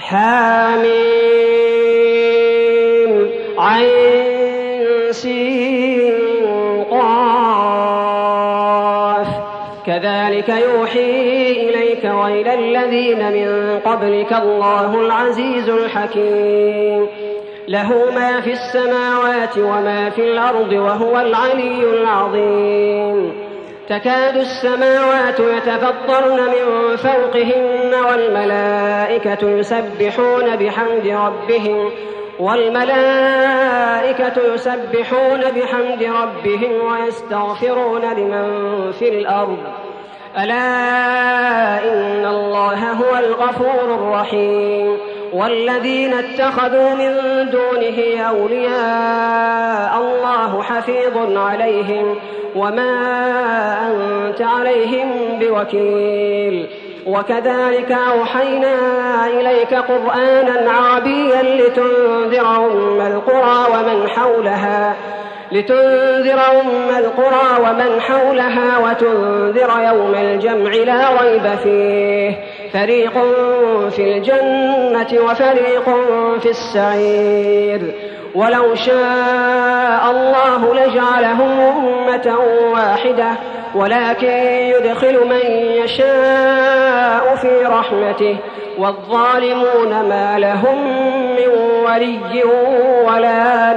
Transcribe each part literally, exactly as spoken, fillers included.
حاميم عين سين قاف كذلك يوحي إليك وإلى الذين من قبلك الله العزيز الحكيم له ما في السماوات وما في الأرض وهو العلي العظيم تكاد السماوات يتفطرن من فوقهن والملائكة يسبحون بحمد ربهم والملائكة يسبحون بحمد ربهم ويستغفرون لمن في الأرض ألا إن الله هو الغفور الرحيم والذين اتخذوا من دونه أولياء الله حفيظ عليهم وما أنت عليهم بوكيل وكذلك أوحينا إليك قرآنا عربيا لتنذر أم القرى ومن حولها لتنذر أم القرى ومن حولها وتنذر يوم الجمع لا ريب فيه فريق في الجنة وفريق في السعير ولو شاء الله لجعلهم أمة واحدة ولكن يدخل من يشاء في رحمته والظالمون ما لهم من ولي ولا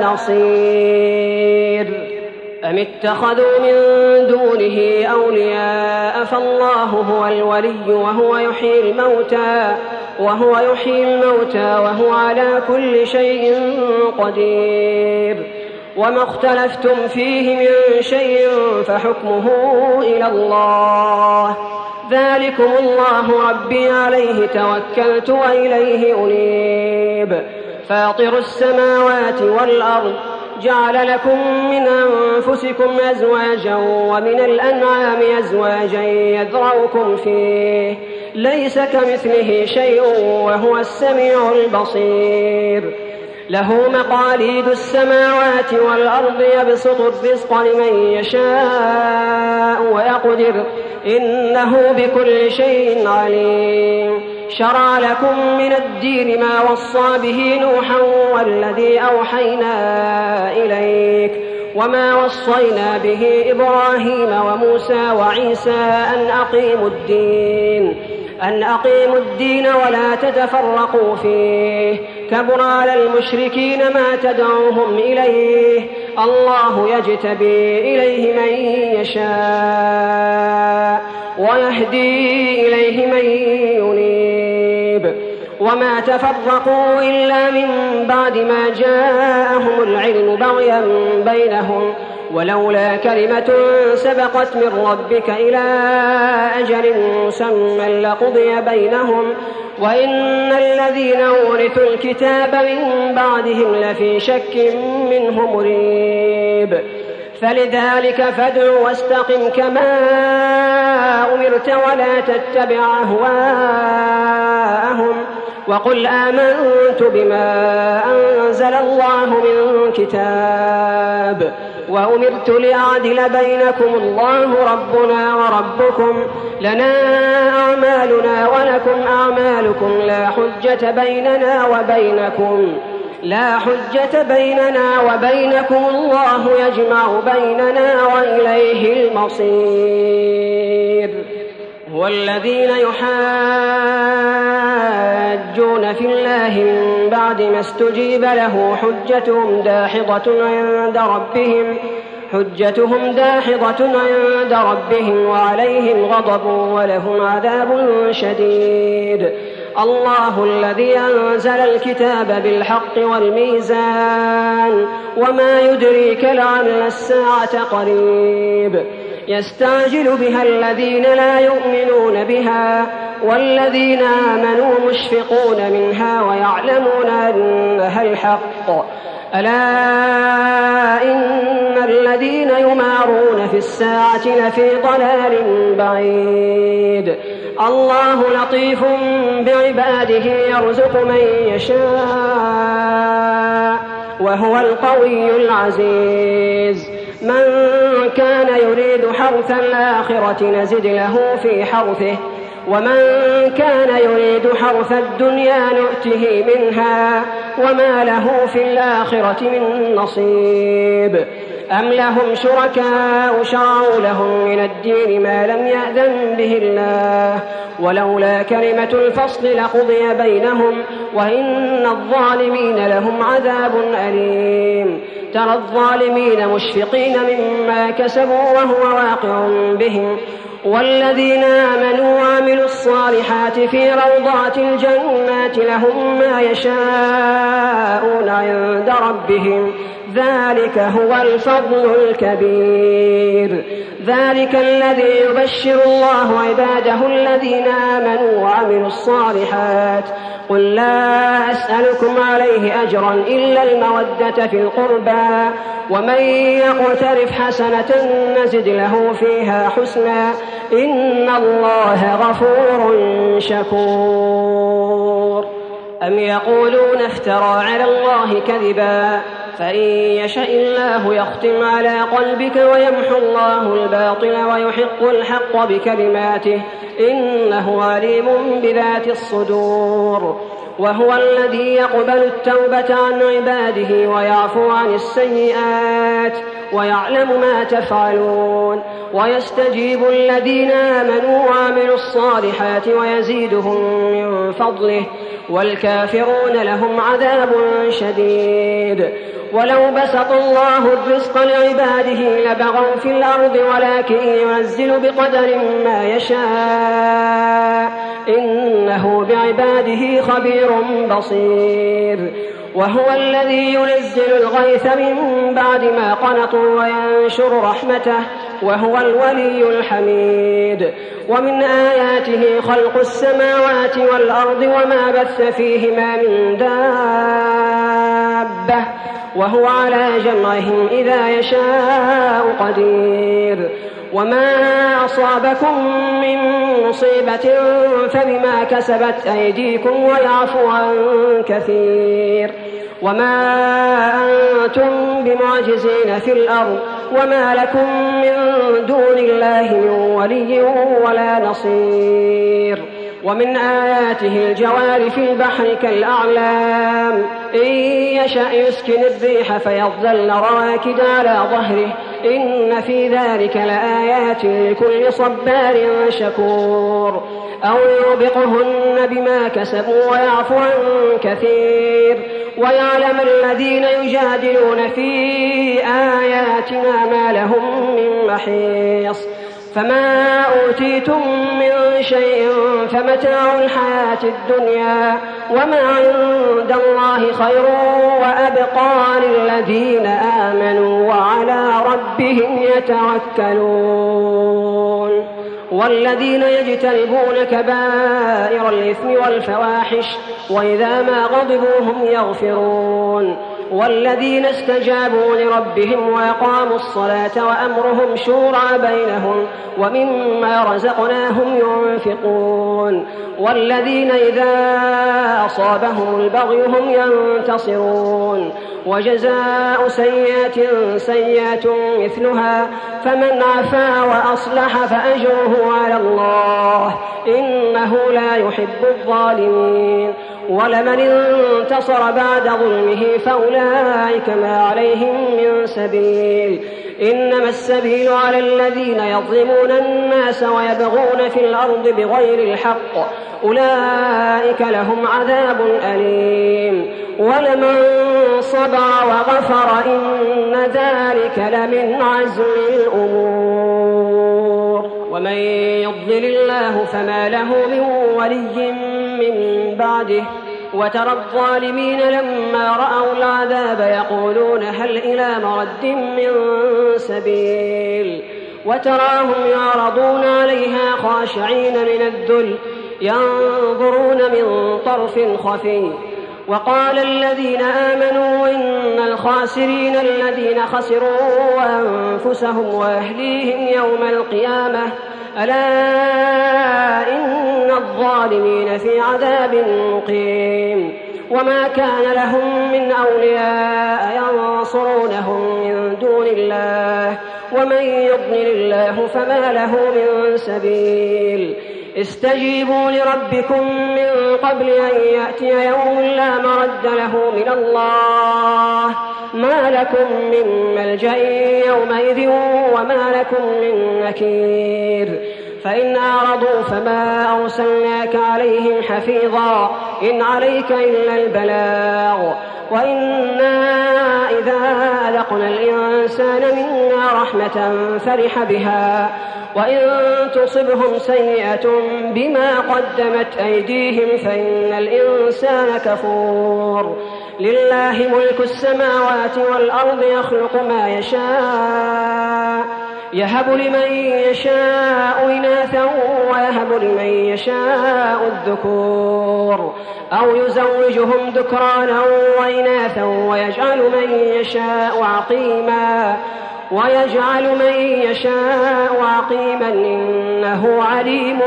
نصير أم اتخذوا من دونه أولياء فالله هو الولي وهو يحيي الموتى وهو يحيي الموتى وهو على كل شيء قدير وما اختلفتم فيه من شيء فحكمه إلى الله ذلكم الله ربي عليه توكلت وإليه أنيب فاطر السماوات والأرض جعل لكم من أنفسكم أزواجا ومن الأنعام أزواجا يذرؤكم فيه ليس كمثله شيء وهو السميع البصير له مقاليد السماوات والأرض يبسط الرزق لمن يشاء ويقدر إنه بكل شيء عليم شرع لكم من الدين ما وصى به نوحا والذي أوحينا إليك وما وصينا به إبراهيم وموسى وعيسى أن أقيموا الدين أن أقيموا الدين ولا تتفرقوا فيه كبر على المشركين ما تدعوهم إليه الله يجتبي إليه من يشاء ويهدي إليه من ينيب وما تفرقوا إلا من بعد ما جاءهم العلم بغيا بينهم ولولا كلمة سبقت من ربك إلى أجل مسمى لقضي بينهم وإن الذين أورثوا الكتاب من بعدهم لفي شك منه مريب فلذلك فادع واستقم كما أمرت ولا تتبع أهواءهم وقل آمنت بما أنزل الله من كتاب وأمرت لأعدل بينكم الله ربنا وربكم لنا أعمالنا ولكم أعمالكم لا حجة بيننا وبينكم لا حجة بيننا وبينكم الله يجمع بيننا وإليه المصير هو الذين يحاجون في الله من بعد ما استجيب له حجتهم داحضة عند ربهم حجتهم داحضة عند ربهم وعليهم غضب ولهم عذاب شديد الله الذي أنزل الكتاب بالحق والميزان وما يدريك لعل الساعة قريب يستعجل بها الذين لا يؤمنون بها والذين آمنوا مشفقون منها ويعلمون أنها الحق ألا إن الذين يمارون في الساعة لفي ضلال بعيد الله لطيف بعباده يرزق من يشاء وهو القوي العزيز من كان يريد حرث الآخرة نزد له في حرثه ومن كان يريد حرث الدنيا نؤته منها وما له في الآخرة من نصيب أم لهم شركاء شرعوا لهم من الدين ما لم يأذن به الله ولولا كلمة الفصل لقضي بينهم وإن الظالمين لهم عذاب أليم ترى الظالمين مشفقين مما كسبوا وهو واقع بهم والذين آمنوا وعملوا الصالحات في روضات الجنات لهم ما يشاءون عند ربهم ذلك هو الفضل الكبير ذلك الذي يبشر الله عباده الذين آمنوا وعملوا الصالحات قل لا أسألكم عليه أجرا إلا المودة في القربى ومن يقترف حسنة نزد له فيها حسنا إن الله غفور شكور أم يقولون افترى على الله كذبا فإن يشاء الله يختم على قلبك ويمحو الله الباطل ويحق الحق بكلماته إنه عليم بذات الصدور وهو الذي يقبل التوبة عن عباده ويعفو عن السيئات ويعلم ما تفعلون ويستجيب الذين آمنوا وعملوا الصالحات ويزيدهم من فضله والكافرون لهم عذاب شديد ولو بسط الله الرزق لعباده لبغوا في الأرض ولكن ينزل بقدر ما يشاء إنه بعباده خبير بصير وهو الذي ينزل الغيث من بعد ما قنطوا وينشر رحمته وهو الولي الحميد ومن آياته خلق السماوات والأرض وما بث فيهما من دابة وهو على جمعهم إذا يشاء قدير وما أصابكم من مصيبة فبما كسبت أيديكم ويعفو عن كثير وما أنتم بمعجزين في الأرض وما لكم من دون الله من ولي ولا نصير ومن آياته الجوار في البحر كالأعلام إن يشأ يسكن الريح فيظلن رواكد على ظهره إن في ذلك لآيات لكل صبار شكور أو يوبقهن بما كسبوا ويعفو عن كثير ويعلم الذين يجادلون في آياتنا ما لهم من محيص فما أوتيتم من شيء فمتاع الحياة الدنيا وما عند الله خير وأبقى للذين آمنوا وعلى ربهم يتوكلون والذين يجتنبون كبائر الإثم والفواحش وإذا ما غضبوا هم يغفرون والذين استجابوا لربهم وأقاموا الصلاة وأمرهم شورى بينهم ومما رزقناهم ينفقون والذين إذا أصابهم البغي هم ينتصرون وجزاء سيئة سيئة مثلها فمن عفا وأصلح فأجره على الله إنه لا يحب الظالمين ولمن انتصر بعد ظلمه فأولئك ما عليهم من سبيل إنما السبيل على الذين يظلمون الناس ويبغون في الأرض بغير الحق أولئك لهم عذاب أليم ولمن صبر وغفر إن ذلك لمن عزم الأمور ومن يضلل الله فما له من ولي من بعده وترى الظالمين لما رأوا العذاب يقولون هل إلى مرد من سبيل وتراهم يعرضون عليها خاشعين من الذل ينظرون من طرف خفي وقال الذين آمنوا إن الخاسرين الذين خسروا أنفسهم وأهليهم يوم القيامة ألا إن الظالمين في عذاب مقيم وما كان لهم من أولياء ينصرونهم من دون الله ومن يضلل الله فما له من سبيل استجيبوا لربكم من قبل أن يأتي يوم لا مرد له من الله ما لكم من ملجأ يومئذ وما لكم من نكير فإن أعرضوا فما أرسلناك عليهم حفيظا إن عليك إلا البلاغ وإنا إذا أذقنا الإنسان منا رحمة فرح بها وإن تصبهم سيئة بما قدمت أيديهم فإن الإنسان كفور لله ملك السماوات والأرض يخلق ما يشاء يهب لمن يشاء إناثا ويهب لمن يشاء الذكور أو يزوجهم ذكرانا وإناثا ويجعل من يشاء عقيما ويجعل من يشاء عقيما إنه عليم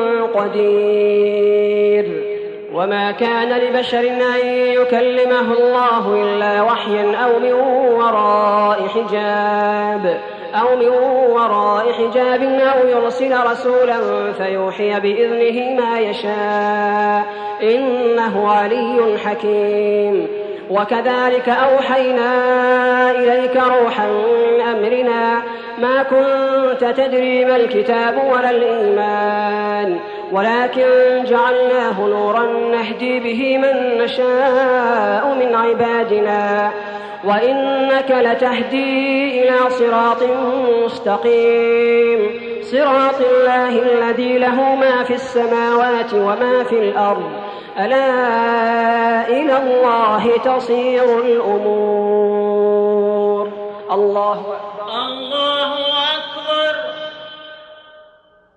قدير وما كان لبشر أن يكلمه الله إلا وحيا أو من وراء حجاب أو من وراء حجاب أو يرسل رسولا فيوحي بإذنه ما يشاء إنه علي حكيم وكذلك أوحينا إليك روحا من أمرنا ما كنت تدري ما الكتاب ولا الإيمان ولكن جعلناه نورا نهدي به من نشاء من عبادنا وإنك لتهدي إلى صراط مستقيم صراط الله الذي له ما في السماوات وما في الأرض ألا إلى الله تصير الأمور الله أكبر.